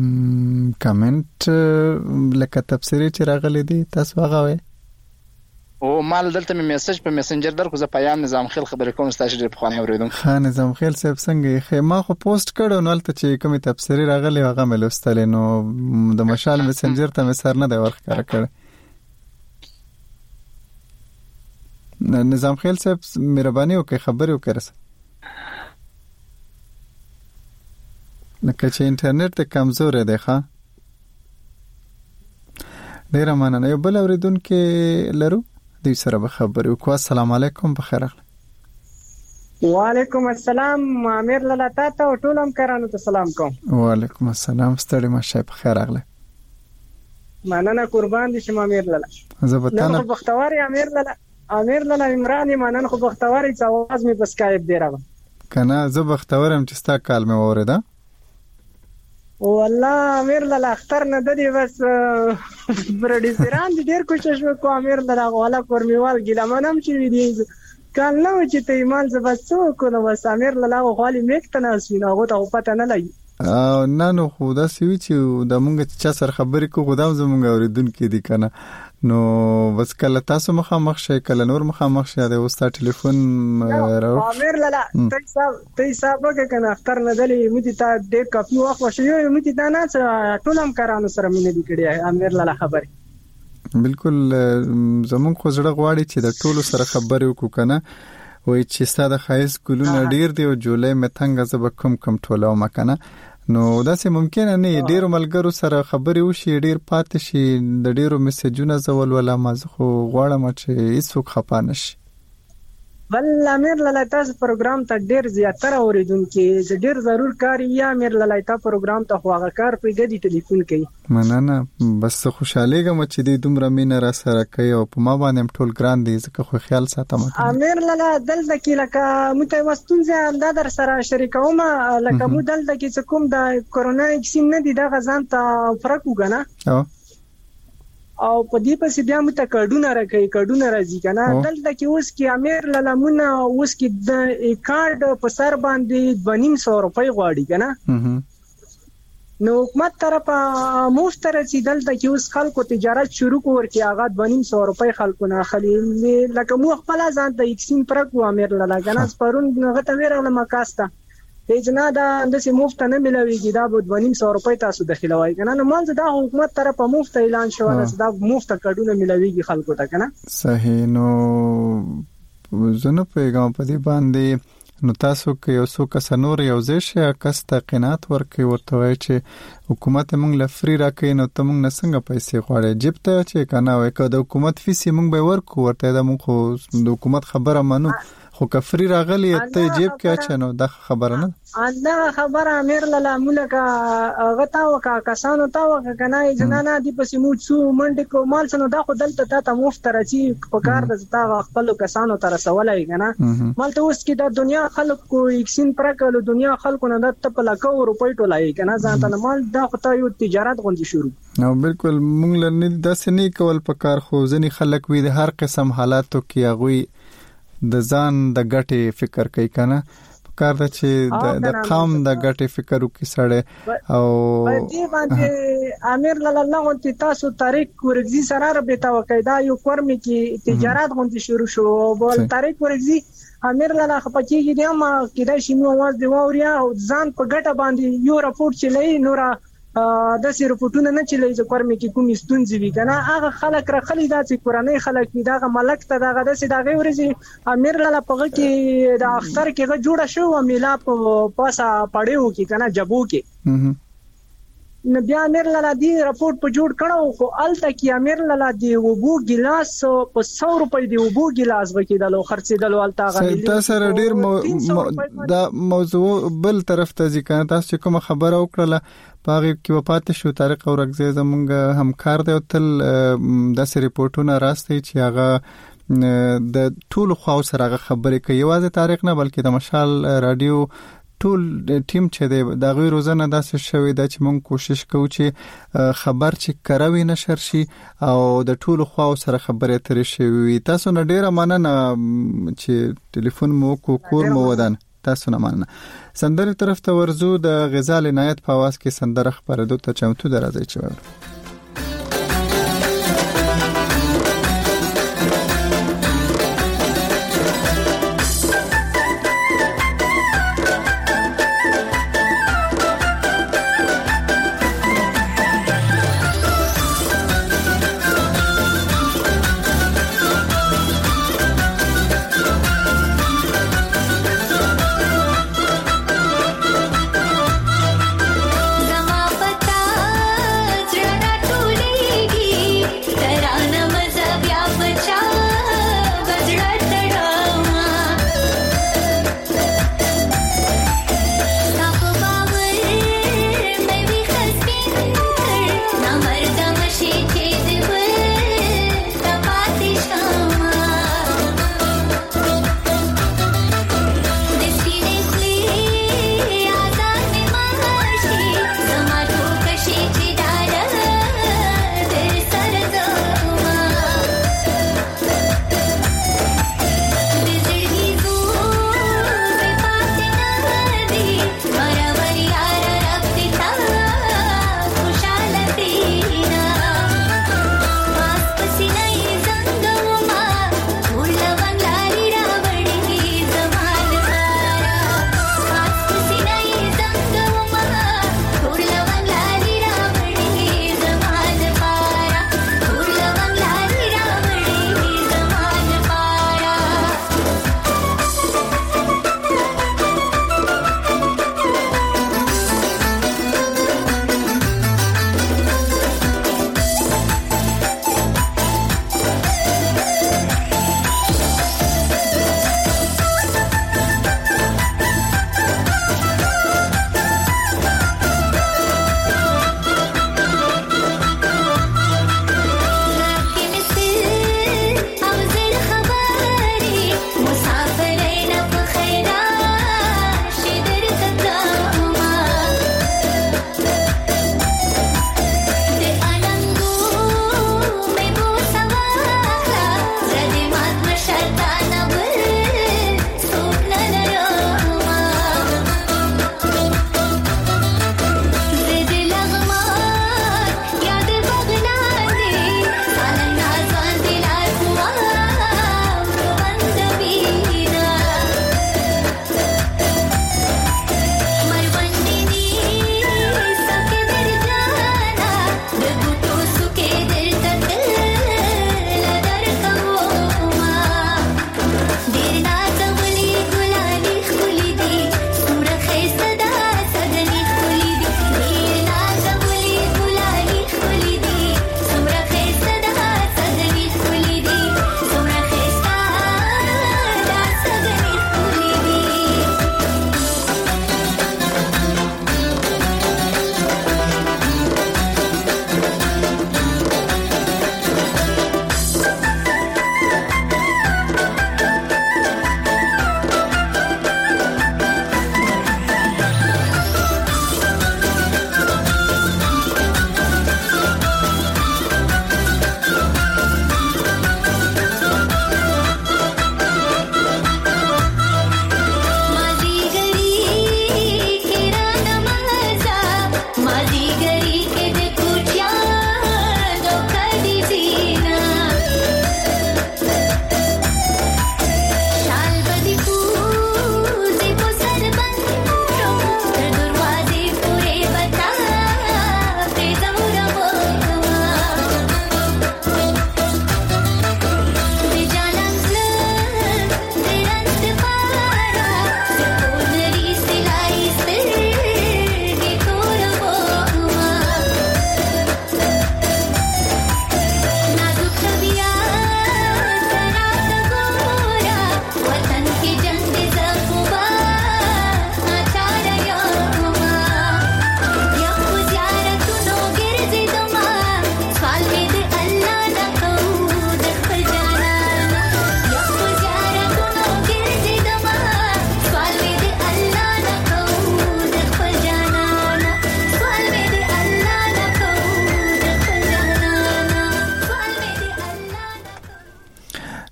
کامنټ لکه تفسیری چې راغلی دی تاسو هغه وایي او مال دلته می میسج په میسنجر درکو زه پیام نظام خیل خبرې کوم ستاسو ډېر په خوانه اوریدم. خان نظام خیل صاحب څنګه یې ما خو پوسټ کړو نو البته چې کومه تفسیری راغلی هغه مې لوستل نو د مشال میسنجر ته مې سر نه دی ورخاره کړ. نظام خیل صاحب مهرباني وکړئ خبرې وکړئ لکه چې انټرنیټ ته کمزور دی ښا. ډیر مننه. یو بل اوریدونکو لرو دوی سره به خبرې وکړو. السلام علیکم بخیر اغله. وعلیکم السلام امیر لاله تاسو او ټول همکارانو ته سلام کوم. وعلیکم السلام ستړي مشه بخیر اغله. مننه قربان دي شم امیر لاله. زبطانه خو بختواري امیر لاله عمران مننه خو بختواري چې आवाज می په سکایپ دی راغله. کنه زه بختورم چې ستا کال مې اوریدا. والله امیر لاله اختر نه ددی بس پروډوسران دې ډیر کوشش وکړو امیر لاله والا کورمیوال ګلمنم چې وی کال نو چې ته ایمان زبسو کو نو بس امیر لاله خالي میکته نه سینه هغه ته پته نه لګي. نه نو خو دا سوي چې د مونږ چې سر خبرې کو غوډم زمونږ اوریدونکو دي کنه نو بس کله تاسو مخامخ شئ کله نور مخامخ شئ د وستا ټلیفون راو امیر لاله ته حساب وکړه اختر نه دلی مې ته ډېر کافي وخت وشو مې ته نه ټول هم کارانو سره مې نه کړی امیر لاله خبرې بالکل زمونږ خو زړه غواړي چې د ټولو سره خبرې وکړو کنه وای چې ستاسو خایس ګلونه ډیر دی او جولای متنګ زب کوم ټوله مکنه نو دا سه ممکن نه ډیر ملګرو سره خبرې وشي ډیر پاتې شي د ډیرو میسجونه زول ولا مازه خو غواړم چې هیڅوک خپه نشي. بل امیر لاله تاسو پروګرام ته ډیر زیاتره اوریدونکو چې ډیر ضرور کاری یا امیر لاله تاسو پروګرام ته خواغه کار پیګدي ټلیفون کوي. مننه بس خوشاله ګم چې دې دومره مين را سره کوي او په ما باندې ټول ګران دي ځکه خو خیال ساتم. امیر لاله دلته کې لکه مته وستونځه اندادر سره شریکوم لکه مو دلته کې کوم د کورونا ویکسین نه دي د غزان ته فرق وګنه او په دې پسې بیا مته کډونه راځي کنه دلته کې اوس کې امیر لاله مونږ اوس کې د کارت په سر باندې 200 روپۍ غواړي کنه نو حکومت طرفه مفتر چې دلته کې اوس خلکو تجارت شروع کور کې هغه 200 روپۍ خلکو نه خلی لکه مو خپل ځان د ویکسین پرکو امیر لاله کنه پرون هغه ته ویرغله مکاسته اجنا دا اندسه مفت نه ملويږي دا به 200 روپۍ تاسو داخلوي کنه نو مال دا حکومت طرفه مفت اعلان شو نه دا مفت کډونه ملويږي خلکو ته کنه صحیح نو زنه پیغام په دې باندې نو تاسو کې یو څو کس نور یو ځای کسته قناعت ورکړي ورته وای چې حکومت موږ لفري راکې نو ته موږ نه څنګه پیسې غواړي جيب ته چې کنه وای که د حکومت فیس موږ به ورکو ورته دا موږ د حکومت خبره منو خو کفری راغلی ته جیب کې اچنو دا خبره نه دا خبره امیر لاله مولکه غتا وکا کسانو تا وکا کنه جنانه دی پسې مو څو منډه کو مال څنو دا خو دلته ته مفت راځي په کار د تا خپل کسانو تر سوالای کنه مال ته اوس کې د دنیا خلکو ویکسین پرکلو دنیا خلکو نه د په لکه روپۍ ټولای کنه ځان ته مال دا خو ته یو تجارت غونډي شروع نو بالکل مونږ لنی داسې نه کول په کار خو ځنی خلک وي د هر قسم حالاتو کې هغه د ځان د ګټې فکر کوي کنه کار د چې د قوم د ګټې فکر وکړي سره او دې باندې امیر لاله غونتی تاسو تاریخ ورغزي سره رابطه وکړه دا یو کورمي کې تجارت غونتی شروع شو بول تاریخ ورغزي امیر لاله خپکیږي د ما کې د شینو आवाज دی ووریا او ځان په ګټه باندې یو راپورټ چلای نورا د سې رپورټونه نه چلای چې کورمي کې کوم ستونزې وی کنه هغه خلک راخلي دا چې قرآني خلک دا ملک ته دا د سې دا غوړي امیر لاله پغه کې د اختر کې جوړه شو او میلا په پاسا پړیو کې کنه جبو کې نو بیا امیر لاله دی رپورټ په جوړ کړو خو الته کې امیر لاله دی وبو ګلاس په 100 روپۍ دی وبو ګلاس وکیدلو خرڅیدلو الته غوړي تاسو ډیر دا موضوع بل طرف ته ځکه تاسو کوم خبره وکړه باغ کې وفات شو طارق اورغزي زمونږ همکار دی او تل داسې ریپورتونه راستي چې هغه د ټول خو سره خبرې کوي یوازې طارق نه بلکې د مشال رادیو ټول ټیم چې دا غوي روزانه داسې شوی دا چې مونږ کوشش کوو چې خبر چې کراوي نشر شي او د ټول خو سره خبرې ترې شي تاسو نه ډیره مننه چې ټلیفون مو کور مو ودان تاسو نه مننه سندره طرف ته ورزو د غزال عنایت په आवाज کې سندره خبرېدو ته چمتو درځي چې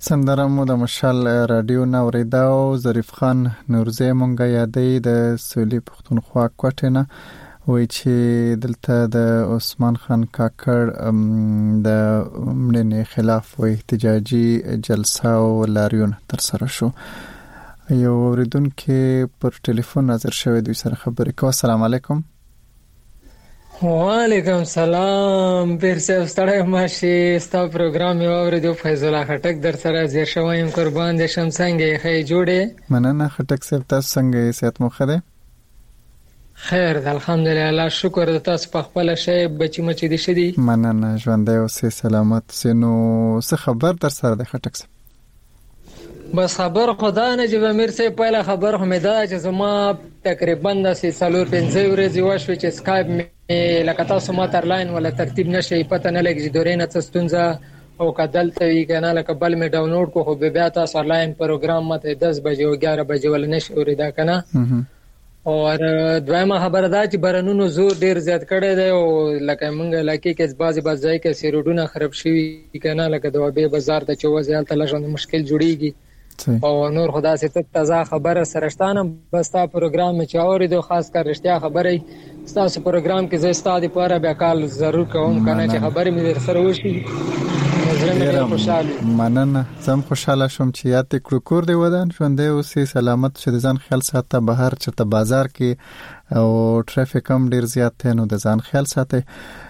سندره مو د مشال رادیو نو ریداو ظریف خان نورزی مونږه یادې د سولې پښتونخوا کوټنه وای چې دلته د عثمان خان کاکړ د مړینې خلاف و احتجاجي جلسه او لاریون تر سره شو. یو اوریدونکو پر ټلیفون حاضر شوی دوی سره خبرې کوي. السلام علیکم. وعلیکم سلام. پیر صاحب ستړی ماشي ستا پروګرام یو اوریدو. فیض الله خټک در سره زیر شوایم قربان دې شم. څنګه خې جوړې؟ مننه خټک صاحب، تاسو څنګه؟ صحت مو ښه ده؟ خیر الحمدلله، شکر د تاسو په خپل شی بچی مچ دي شدي. مننه ژوندۍ اوسې سلامت سينو. څه خبر در سره د خټک صاحب؟ بس خبر خدا نه چې امیر صاحب پهله خبر هم دا چې زما تقریبا د 3-5 ورځې وشو چې سکایپ می لکه تاسو ما تر لاین ولا ترتیب نشي پته نه لګي چې دورې نه څه او کدل ته وی کنه لکه بل می ډاونلوډ کو خو بیا تاسو لاین پروګرام مته 10 بجې او 11 بجې ول نشي اوریدا کنه. او دویمه خبره دا چې برنونو زور ډیر زیات کړی دی او لکه مونږ لکه کې بعضی ځای کې سیروډونه خراب شوي کنه لکه د وبې بازار ته چوځي حالت لږ مشکل جوړیږي او نور خدا سي ته تازه خبره سرشتانه بس تا پروګرام چې اوریدو خاص کر رښتیا خبرې تاسو پروګرام کې زه ستاسو لپاره بیا کال ضرور کوم کنه چې خبرې مې سره وشي. زه خوشاله مننه. زم خوشاله شوم چې یاد کړو کور دی ودان ژوندې اوسې سلامت شه. د ځان خیال ساته، بهر چرته بازار کې او ټرافیک هم ډیر زیات دی نو د ځان خیال ساته.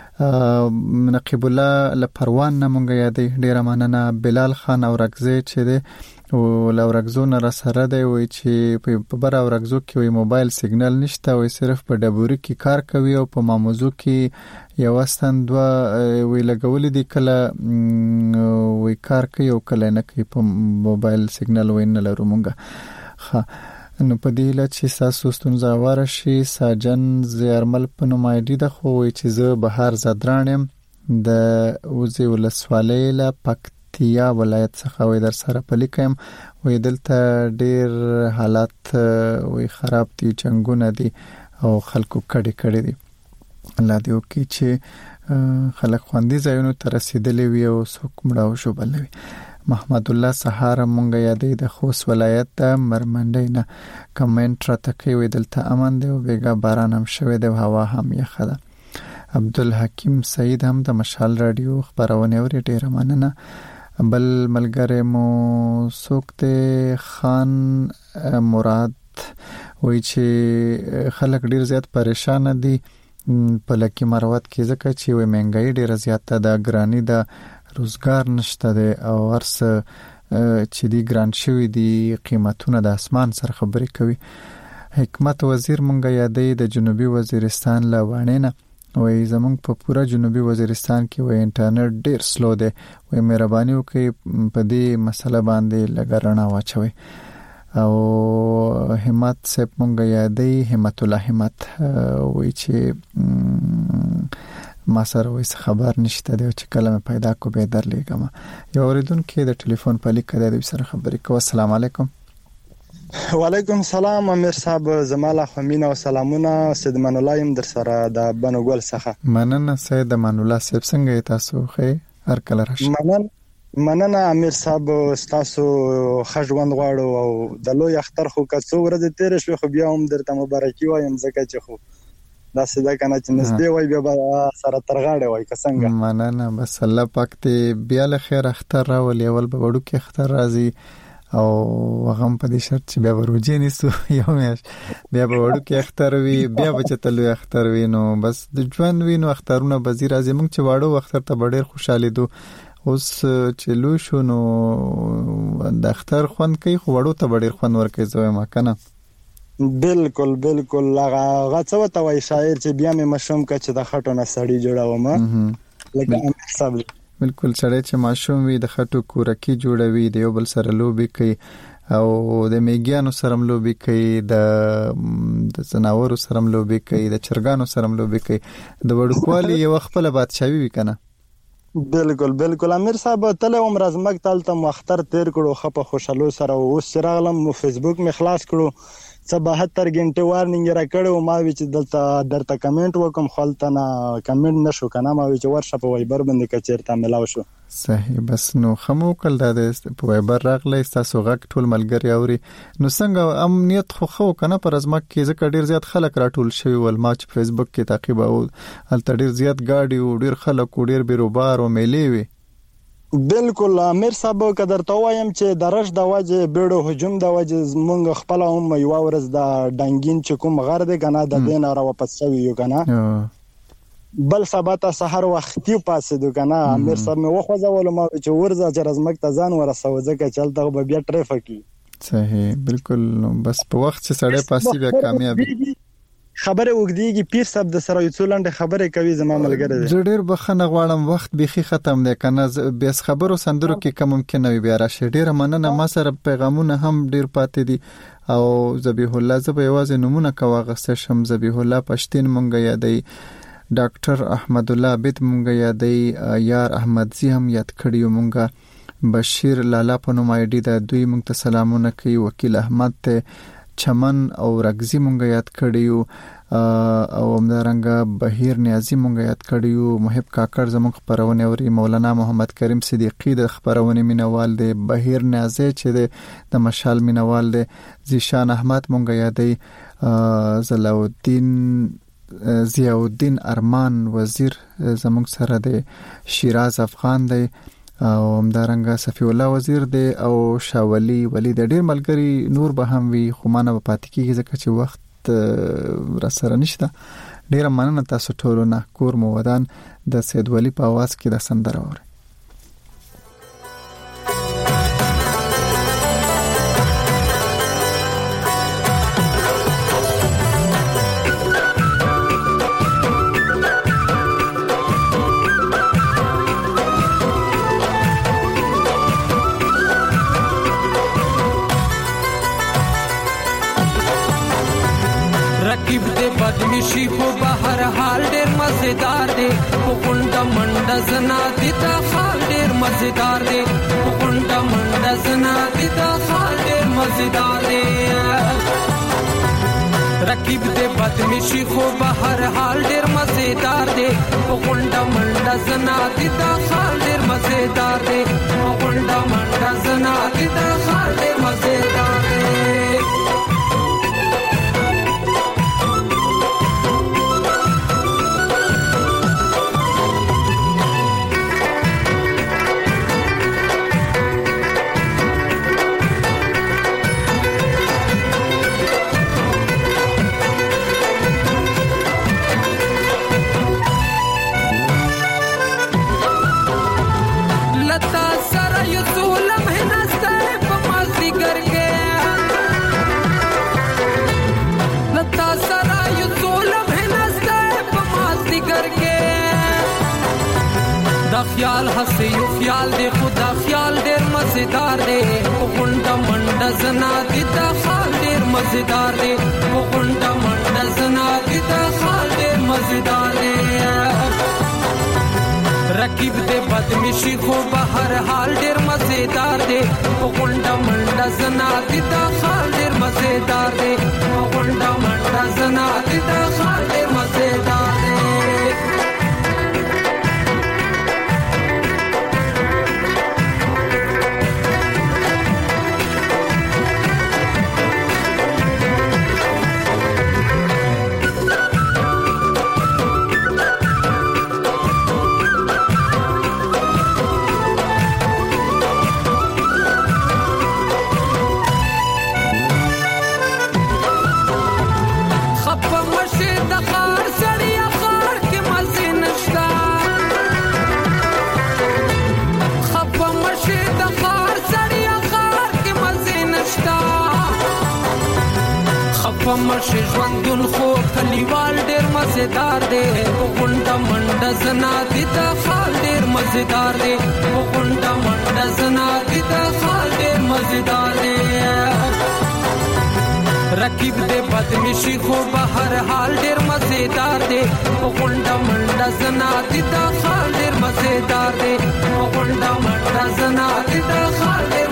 نقیب الله لپروان نمونګه یادې ډیر مننه. بلال خان او رغزه چې دی او لورغزو نه سره دی وای چې په بر اورغزو کې وای موبایل سیګنل نشته وای صرف په ډبوري کې کار کوي او په ماموزو کې یو ستند وای لګولې دی کله وای کار کوي او کله نه کوي په موبایل سیګنل وای نه لرو مونږه. نو په دې لږ چې تاسو ستونزه ورشي ساجن زیرمل په نومایدي د خو وای چې زه بهر زدرانم د وزي ولسوالۍ له پکتیا ولایت څخه وای در سره پلیکم وای دلته ډیر حالات وای خراب دي، جنگونه دي او خلکو کډي دي. الله دې وکړي چې خلک خوندي ځایونو ته رسیدلي وي او څوک مړاو شو بلوي. محمد الله سهار مونږه یادې د خوست ولایت د مرمنډۍ نه کمنټ را تکي دلته امن دی او بیګا باران هم شوی دی او هوا هم یخه ده. عبدالحکیم سعید هم د مشال رادیو خبرونه اوري ډیر مننه. بل ملګری مو سوکته خان مراد وای چې خلک ډیر زیات پریشان دي په لکه مروت کې ځکه چې وای مهنګای ډیر زیاته ده، ګرانی ده، روزګار نشته ده او ورسه چې دی ګران شوی دی قیمتونه د اسمان سره خبرې کوي. حکمت وزیر مونږه یادې د جنوبي وزیرستان له وانه وای زمونږ په پورا جنوبي وزیرستان کې وای انټرنیټ ډیر سلو دی وای مهرباني وکړئ په دې مسله باندې لګرنا واچوي. او همت صاحب مونږه یادې همت الله همت وای چې ما سره وایي خبر نشته دی چې کلمه پیدا کو به درلېګم. یو اوریدونکو د ټلیفون په لیک د دې سره خبرې کوي. السلام علیکم. وعلیکم السلام امیر صاحب، زماله خمینه او سلامونه. سید من الله يم در سره د بنوګل څخه. مننه سید من الله صاحب، څنګه تاسو خې هر کله راشي؟ مننه امیر صاحب، تاسو خژوند غواړو او د لوی اختر خو کڅو ورځ تیر شو خو بیا هم درته مبارکي وایم ځکه چې خو دا څه کنه چې نږدې وای بیا سره ترغاړې وای څنګه. مننه بس الله پاک ته بیا له خیر اختر راولي. اول به وړو کې اختر راځي او هغه په دې شرط چې بیا وروجي نيسو یو میاش بیا به وړو کې اختر وي بیا به چتلو اختر وي نو بس د ژوند وینو اخترونه بزی راځي. موږ چې واړو اختر ته ډېر خوشاله دو اوس چې لو شو نو د اختر خوند کوي خو وړو ته ډېر خوند ورکوي زوی ما کنه. بالکل هغه څه وته وای شاعر چې بیا مې مشوم ک چې د خټو نه سړی جوړاوم لکه امیر صاحب. بالکل سړی چې ماشوم وي د خټو کورکی جوړوي، د یو بل سره لوبي کوي او د میګیانو سره لوبي کوي، د زناورو سره لوبي کوي، د چرګانو سره لوبي کوي، د وړوکوالي یو خپل بادشاہي وي کنه. بالکل امیر صاحب تل عمر ازمک تل ته مختر تیر کړو خپه خوشالو سره. اوس راغلم فیسبوک می خلاص کړو 72 غنټه وارنینګ را کړو ما وی چې دلته درته کمنټ وکم خپلته نه کمنټ نشو کنه ما وی چې ورشه په وایبر باندې کچیرته ملاو شو صحیح بس نو خمو کول د په وایبر راغلی تاسو غک ټول ملګری اوري نو څنګه امنیت خو کنه پر ازمک کې ځکه ډیر زیات خلک راټول شوی ول ما چې فیسبوک کې تعقیب او هلته ډیر زیات گاډي او ډیر خلک او ډیر بیروبار او میلې وي بالکل امیر صاحب قدر ته وایم چې درش د وجه بیړو هجوم د وجه مونږ خپل هم یو ورځ د ډنګین چې کوم غر دی کنه د دین را واپس شوی یو کنه بل سبا ته سحر وختي پاسې دو کنه امیر صاحب مې وخوځول ما چې ورځه چې رزمک ته ځان ورسو ځکه چلته به بیا ټریفیک صحیح بالکل بس په وخت چې سړی پاسې بیا کامیابی خبره وګدیږي پیر صاحب د سره یو څولند خبره کوي زما ملګری دی ډېر بخنه غواړم وخت بيخي ختم دی کنه بیس خبرو سندرو کې کوم ممکن وي بیا راشه ډېر مننه ما سره پیغامونه هم ډېر پاتې دي او ذبیح الله زبې واز نمونه کواغسته شم ذبیح الله پښتين مونږ یادې ډاکټر احمد الله عبد مونږ یادې یار احمد زی هم یاد کړیو مونږ بشیر لالا په نوم ایډي د دوی مونږ ته سلامونه کوي وکیل احمد ته چمن او رغزی مونږ یاد کړیو او همدارنګه بهیر نیازی مونږ یاد کړیو محب کاکړ زموږ خبرونه اوري مولانا محمد کریم صدیقی د خبرونه مینوال دی بهیر نیازی چې د مشال مینوال دی زیشان احمد مونږ یادې زلاودین ضیاءالدین ارمان وزیر زموږ سره دی شیراز افغان دی او همدارنګه صفی الله وزیر دی او شاولی ولی د ډیر ملګری نور به هم وی خو مانه په پاتې کېږي ځکه چې وخت را سره نشته ډیر مننه تاسو ټول نه کور مو ودان د سید ولی په आवाज کې د سندره اوري بدمشي په بهر حال ډېر مزیدار دی په غونډه منډه زنا دي دا حال ډېر مزیدار دی په غونډه منډه زنا دي دا حال ډېر مزیدار دی رقیب دې بدمشي خو بهر حال ډېر مزیدار دی په غونډه منډه زنا دي دا حال ډېر مزیدار دی په غونډه منډه زنا دي دا حال ډېر مزیدار دی خیال هسه یو خیال دی خدا خیال ډیر مزیدار دی غونډه منډه زنا دي دا خال ډیر مزیدار دی غونډه منډه زنا دي دا خال ډیر مزیدار دی رقیب دې بدمشي خو بهر حال ډیر مزیدار دی غونډه منډه زنا دي دا خال ډیر مزیدار دی غونډه منډه زنا دي دا خال ډیر مزیدار دی مرشي ژوندون خو کلیوال ډیر مزیدار دی غونډه منډه زنا دي دا خال ډیر مزیدار دی غونډه منډه زنا دي دا خال ډیر مزیدار دی رقیب دې بدمشي خو بهر حال ډیر مزیدار دی غونډه منډه زنا دي دا خال ډیر مزیدار دی غونډه منډه زنا دي دا خال